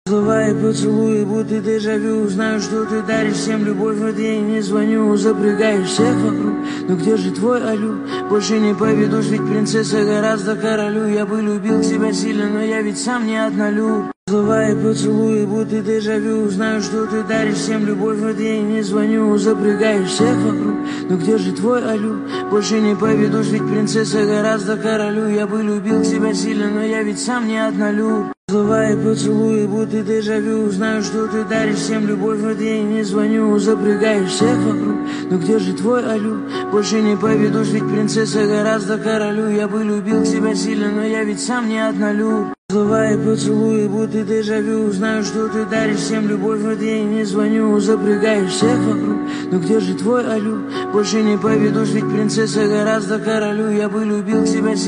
Слова и поцелуи, будто дежавю. Знаю, что ты даришь всем любовь, вот я и не звоню. Запрягаешь всех вокруг, но где же твой алю? Больше не поведусь, ведь принцесса гораздо королю. Я бы любил тебя сильно, но я ведь сам не однолюб. Слова и поцелуи, будто дежавю. Знаю, что ты даришь всем любовь, вот я и не звоню. Запрягаешь всех вокруг, но где же твой алю? Больше не поведусь, ведь принцесса гораздо королю. Я бы любил тебя сильно, но я ведь сам не однолюб. Слова и поцелуи, будто дежавю. Знаю, что ты даришь всем любовь, вот я и не звоню. Запрягаешь всех вокруг, но где же твой алю? Больше не поведусь, ведь принцесса гораздо королю. Я бы любил тебя сильно, но я ведь сам не однолюб. Слова и поцелуи, будто дежавю. Знаю, что ты даришь всем любовь, вот я и не звоню. Запрягаешь всех вокруг, но где же твой алю? Больше не поведусь, ведь принцесса гораздо королю. Я бы любил тебя сильно.